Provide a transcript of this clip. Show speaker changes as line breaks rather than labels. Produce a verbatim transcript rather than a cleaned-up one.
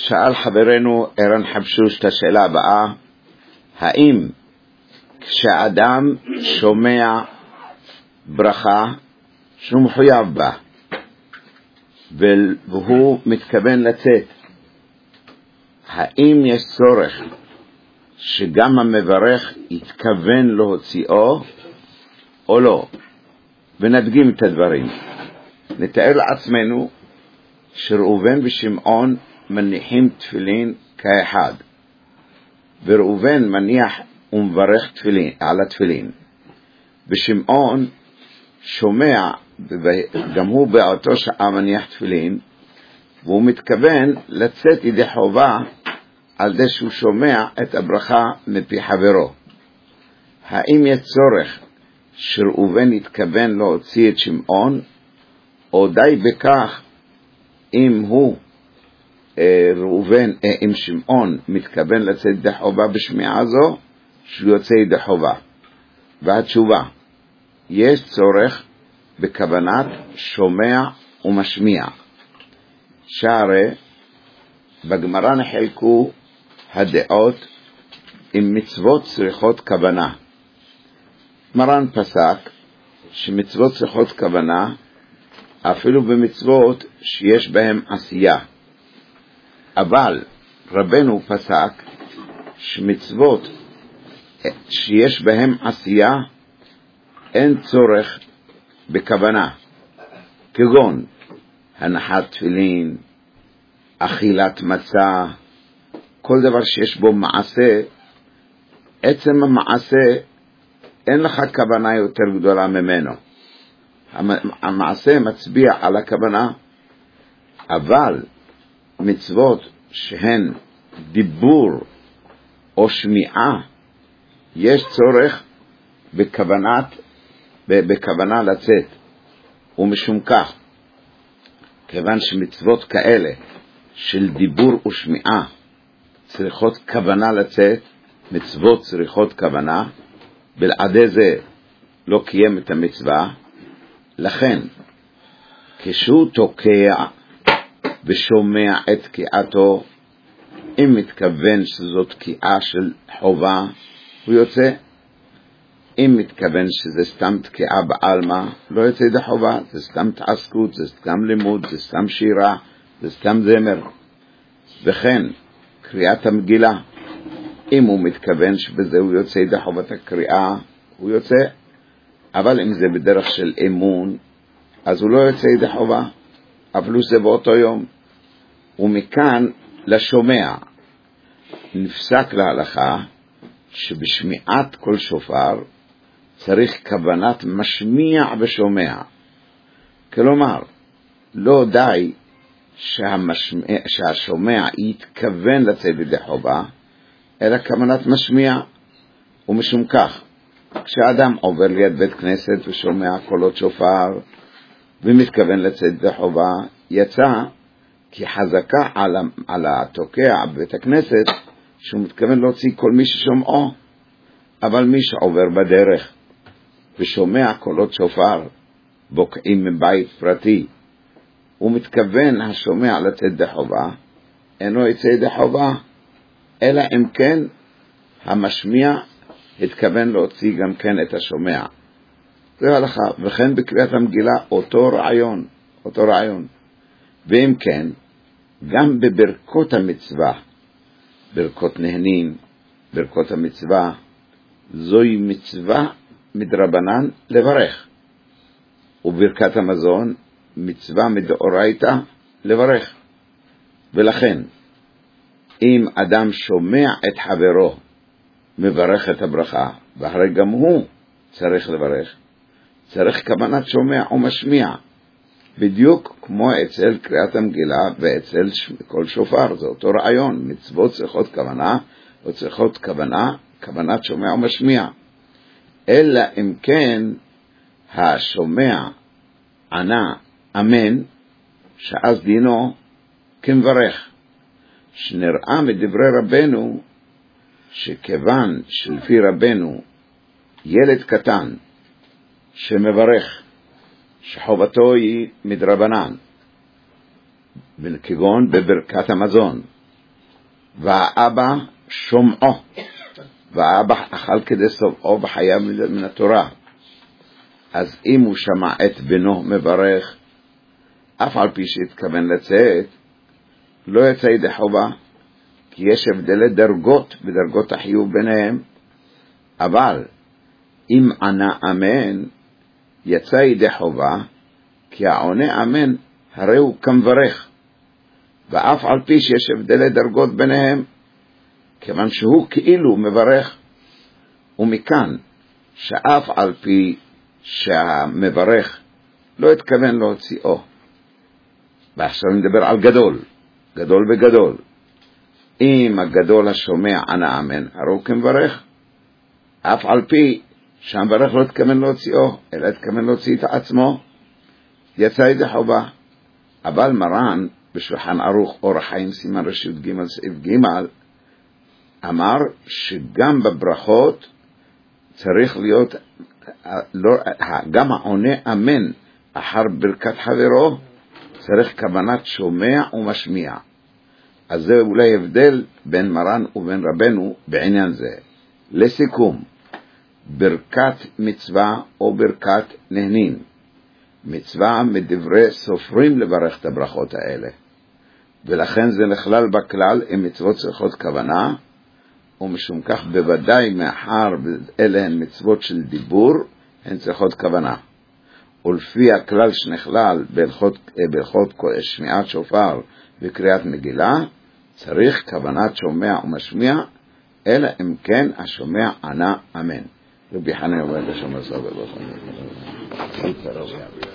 שאל חברנו ערן חבשוש את השאלה הבאה: האם כשאדם שומע ברכה שהוא מחויב בה והוא מתכוון לצאת, האם יש צורך שגם המברך יתכוון להוציאו או לא? ונדגים את הדברים. נתאר לעצמנו שראובן ושמעון מניחים תפילין כאחד, וראובן מניח ומברך תפילין, על התפילין, ושמעון שומע, גם הוא באותו שעה מניח תפילין, והוא מתכוון לצאת ידי חובה על זה שהוא שומע את הברכה מפי חברו. האם יש צורך שראובן יתכוון להוציא את שמעון, או די בכך אם הוא ראובן, אם שמעון מתכוון לצאת ידי חובה בשמיעה זו, שהוא יוצא ידי חובה? והתשובה: יש צורך בכוונת שומע ומשמיע. שהרי בגמרא נחלקו הדעות עם מצוות צריכות כוונה. מרן פסק שמצוות צריכות כוונה אפילו במצוות שיש בהם עשייה, אבל רבנו פסק שמצוות שיש בהם עשייה אין צורך בכוונה, כגון הנחת תפילין, אכילת מצה, כל דבר שיש בו מעשה, עצם המעשה אין לך כוונה יותר גדולה ממנו. המעשה מצביע על הכוונה. אבל מצוות שהן דיבור או שמיעה, יש צורך בכוונת, בכוונה לצאת. ומשום כך, כיוון שמצוות כאלה של דיבור ושמיעה צריכות כוונה לצאת, מצוות צריכות כוונה, בלעדי זה לא קיים את המצווה. לכן כשהוא תוקע ושומע את תקיעתו, אם מתכוון שזאת תקיעה של חובה, הוא יוצא. אם מתכוון שזה סתם תקיעה בעלמה, לא יוצא ידי חובה. זה סתם תעסקות, זה סתם לימוד, זה סתם שירה, זה סתם זמר. וכן קריאת המגילה, אם הוא מתכוון שבזה הוא יוצא ידי חובת הקריאה, הוא יוצא. אבל אם זה בדרך של אמון, אז הוא לא יוצא ידי חובה, אפילו זה באותו יום. ומכאן לשומע נפסק להלכה שבשמיעת כל שופר צריך כוונת משמיע ושומע. כלומר, לא די שהמשמע, שהשומע יתכוון לצאת ידי חובה, אלא כוונת משמיע. ומשום כך, כשאדם עובר ליד בית כנסת ושומע קולות שופר ומתכוון לצאת ידי חובה, יצא כי חזקה על, על התוקע בבית הכנסת שהוא מתכוון להוציא כל מי ששומעו. אבל מי שעובר בדרך ושומע קולות שופר בוקעים מבית פרטי, הוא מתכוון השומע לצאת ידי חובה, אינו יצא ידי חובה, אלא אם כן המשמיע התכוון להוציא גם כן את השומע. זה הלכה. וכן בקריאת המגילה אותו רעיון, אותו רעיון. ואם כן, גם בברכות המצווה, ברכות נהנין, ברכות המצווה, זוהי מצווה מדרבנן לברך. וברכת המזון, מצווה מדאורייתא לברך. ולכן, אם אדם שומע את חברו מברך את הברכה, והרי גם הוא צריך לברך, צריך כוונת שומע ומשמיע, בדיוק כמו אצל קריאת המגילה ואצל כל שופר. זה אותו רעיון. מצוות צריכות כוונה, או צריכות כוונה, כוונת שומע ומשמיע. אלא אם כן השומע ענה אמן, שאז דינו כמברך. שנראה מדברי רבנו שכיוון שלפי רבנו ילד קטן שמברך שחובתו היא מדרבנן, כגון בברכת המזון, והאבא שומעו, והאבא אכל כדי סובעו בחייו מן התורה. אז אם הוא שמע את בנו מברך, אף על פי שהתכוון לצאת, לא יצא ידי חובה, כי יש הבדלי דרגות בדרגות החיוב ביניהם. אבל אם ענה אמן, יצא ידי חובה, כי העונה אמן הרי הוא כמברך, ואף על פי שיש הבדלי דרגות ביניהם, כיוון שהוא כאילו מברך. ומכאן שאף על פי שהמברך לא התכוון להוציאו. ועכשיו נדבר על גדול, גדול וגדול. אם הגדול השומע ענה אמן, הרי הוא כמברך, אף על פי שהמברך לא התכוון להוציאו, אלא התכוון להוציא את עצמו, יצא ידי חובה. אבל מרן בשולחן ערוך אור החיים סימן רשות ג' סעיף ג' אמר שגם בברכות צריך להיות, לא, גם העונה אמן אחר ברכת חברו צריך כוונת שומע ומשמיע. אז זה אולי הבדל בין מרן ובין רבנו בעניין זה. לסיכום, ברכת מצווה או ברכת נהנין, מצווה מדברי סופרים לברך את הברכות האלה, ולכן זה נכלל בכלל אם מצוות צריכות כוונה, ומשום כך בוודאי מאחר אלה הן מצוות של דיבור, הן צריכות כוונה. ולפי הכלל שנכלל בהלכות, בהלכות שמיעת שופר וקריאת מגילה, צריך כוונת שומע ומשמיע, אלא אם כן השומע ענה אמן. רבי חנינא אומר לשם הסבא,